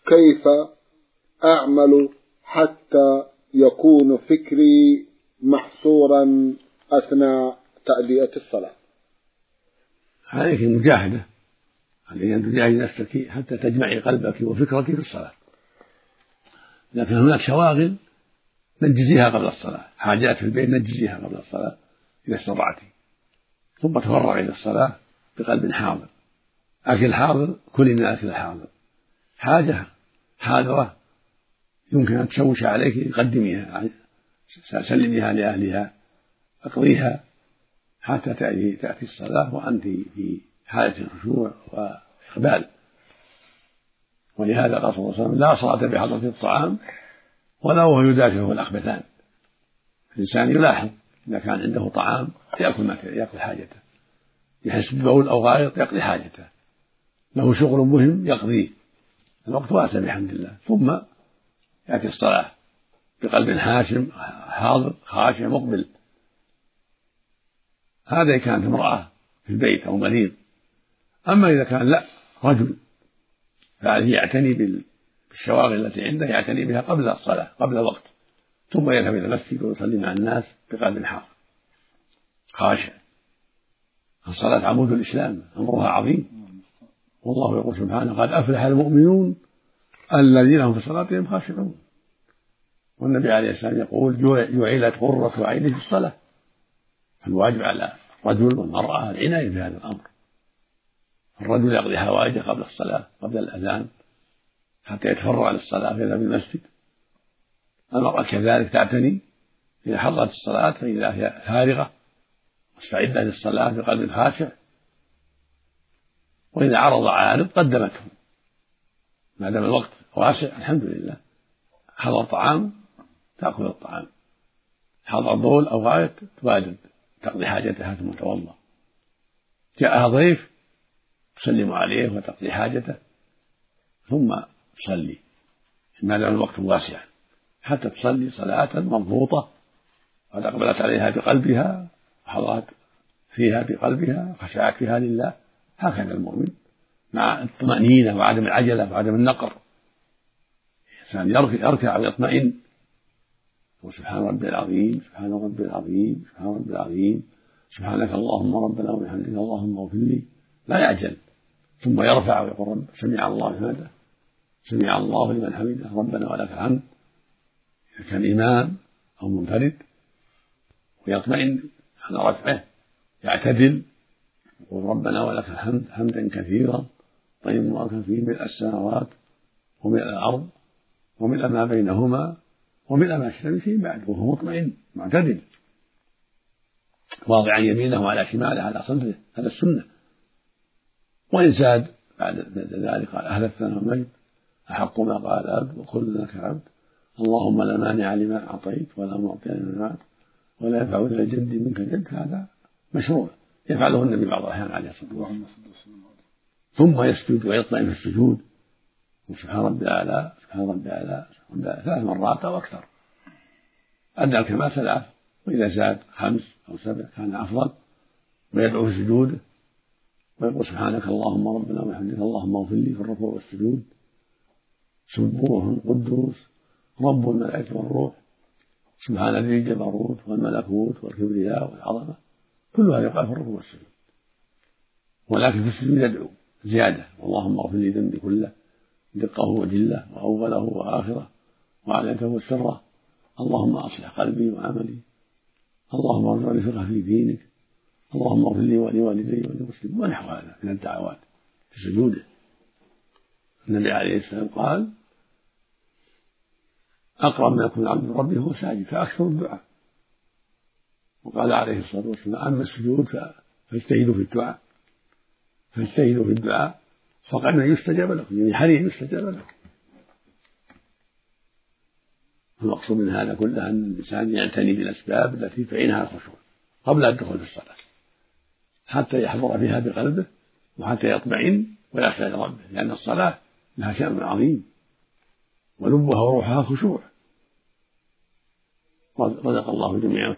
كيف أعمل حتى يكون فكري محصورا أثناء تأدية الصلاة؟ عليك المجاهدة، عليك أن تجاهد نفسك حتى تجمعي قلبك وفكرك في الصلاة، لكن هناك شواغل نجزيها قبل الصلاة، حاجات في البيت نجزيها قبل الصلاة إذا استطعت، ثم تفرغ إلى الصلاة بقلب حاضر، أكل حاضر، كل من الأكل الحاضر، حاجة حاضرة يمكن أن تشوش عليك قدميها، سلميها لأهلها، أقضيها حتى تأتي الصلاة وأنت في حالة الخشوع وإقبال. ولهذا قال صلى الله عليه وسلم: لا صلاة بحضرة الطعام ولا وهو يدافعه الأخبثان. الإنسان يلاحظ إذا كان عنده طعام يأكل حاجته، يحس ببول أو غائط يقضي حاجته، له شغل مهم يقضيه، الوقت واسع بحمد الله، ثم يأتي الصلاة بقلب حاشم حاضر خاشع مقبل. هذا إذا كانت امرأة في البيت أو مريض. أما إذا كان لا رجل فعليه يعتني بالشواغل التي عنده، يعتني بها قبل الصلاة قبل الوقت، ثم يذهب إلى المسجد ويصلي مع الناس بقلب حاضر خاشع. الصلاة عمود الإسلام، أمرها عظيم، والله يقول سبحانه: قد أفلح المؤمنون الذين هم في صلاتهم خاشعون. والنبي عليه السلام يقول: جعلت قرة عيني في الصلاة. فالواجب على الرجل والمرأة العناية بهذا الأمر. الرجل يقضي حوائجه قبل الصلاة قبل الأذان حتى يتفرع للصلاة فيذهب المسجد. المرأة كذلك تعتني إذا حضرت الصلاة فإذا هي فارغة مستعدة للصلاة بقلب خاشع، وإذا عرض عارض قدمته ما دام الوقت واسع. الحمد لله، حضر طعام تأكل الطعام، حضر بول أو غائط تبادر تقضي حاجتها ثم توضأ، جاءها ضيف تسلم عليه وتقضي حاجته ثم تصلي ما دام الوقت واسع، حتى تصلي صلاة مضبوطة قد أقبلت عليها بقلبها وحضرت فيها بقلبها خشعت فيها لله. هكذا المؤمن مع الطمأنينة وعدم العجلة وعدم النقر، الإنسان يركع ويطمئن، وسبحان ربي العظيم سبحان ربي العظيم سبحان ربي العظيم سبحانك اللهم ربنا وبحمدك اللهم اغفر لي، لا يعجل، ثم يرفع ويقول: رب سمع الله لمن سمع الله لمن حمده ربنا ولك الحمد، إذا كان إمام أو منفرد، ويطمئن على رفعه، يعتدل يقول: ربنا ولك الحمد حمدا كثيرا طيبا مباركا فيه ملء السماوات وملء الأرض وملء ما بينهما وملء ما شئت فيه بعد، وهو مطمئن معتدل واضعا يمينه على شماله على صدره. هذا السنة. وإن زاد بعد ذلك قال: أهل الثناء والمجد أحق ما قال العبد وكلنا لك عبد اللهم لا مانع لما أعطيت ولا معطي لما منعت ولا ينفع ذا الجد منك جد. هذا مشروع يفعله النبي بعض الأحيان عليه الصلاة والسلام. ثم يسجد ويطمئن في السجود وسبحان ربي الأعلى سبحان ربي الأعلى 3 مرات أو أكثر. أدنى الكمال 3، وإذا زاد 5 أو 7 كان أفضل. ويدعو في سجوده ويقول: سبحانك اللهم ربنا وبحمدك اللهم اغفر لي في الركوع والسجود سبوح قدوس رب الملائكة والروح سبحان ذي الجبروت والملكوت والكبرياء والعظمة. كل هذا يقال في الركوع والسجود، ولكن في السجود يدعو زيادة: اللهم اغفر لي ذنبي كله دقه وجله وأوله وآخره وعلانيته وسره، اللهم أصلح قلبي وعملي، اللهم ارزقني فقه في دينك، اللهم اغفر لي ولوالدي وللمسلمين، ونحو هذا من الدعوات في سجوده. النبي عليه السلام قال: أقرب ما يكون العبد من ربه وهو ساجد فأكثر الدعاء. وقال عليه الصلاة والسلام: أما السجود فاجتهدوا في الدعاء فقد يستجاب لكم، يعني حري يستجاب لكم. المقصود من هذا كله أن الإنسان يعتني بالأسباب التي تعينها الخشوع قبل الدخول في الصلاة حتى يحضر فيها بقلبه وحتى يطمئن ويخشى لربه، لأن الصلاة لها شأن عظيم ولبها وروحها خشوع. رزق الله جميعا